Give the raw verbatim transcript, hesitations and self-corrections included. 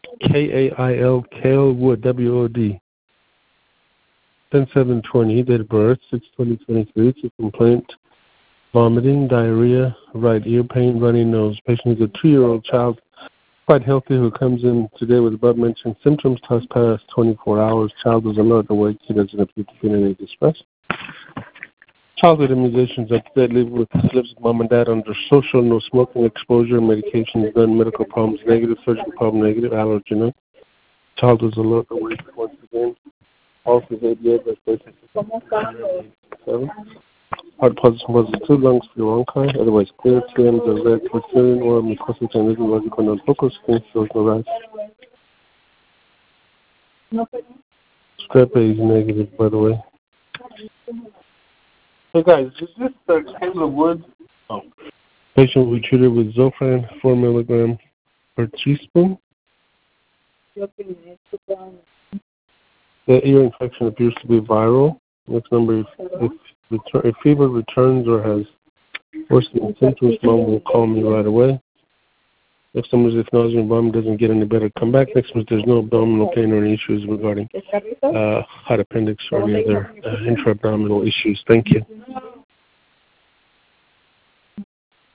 K A I L, Kale Wood, W O D. ten seven twenty, date of birth, six twenty twenty-three. It's a complaint. Vomiting, diarrhea, right ear pain, runny nose. Patient is a two-year-old child, quite healthy, who comes in today with above-mentioned symptoms. Has passed twenty-four hours. Child is alert, awake. He doesn't appear to feel any distress. Childhood immunizations are deadly with lives with mom and dad under social, no smoking exposure, medications done, medical problems negative, surgical problem negative, allergen. Child is alert, awake once again. Pulse is eighty-eight, respiration seven. Heart positive was two, lungs feel bronchi, otherwise clear. T Ms are red, porcelain, or mucosal transmission, logical non-focal, skin shows no rash. Strep A is negative, by the way. Hey guys, is this uh, Kayla Wood? Oh. Patient will be treated with Zofran, four milligram per teaspoon. The ear infection appears to be viral. Next number, if, if, return, if fever returns or has worsening symptoms, mom will call me right away. Next number is if nausea and vomiting doesn't get any better, come back. Next number is there's no abdominal pain or any issues regarding uh, hot appendix or any other uh, intra-abdominal issues. Thank you.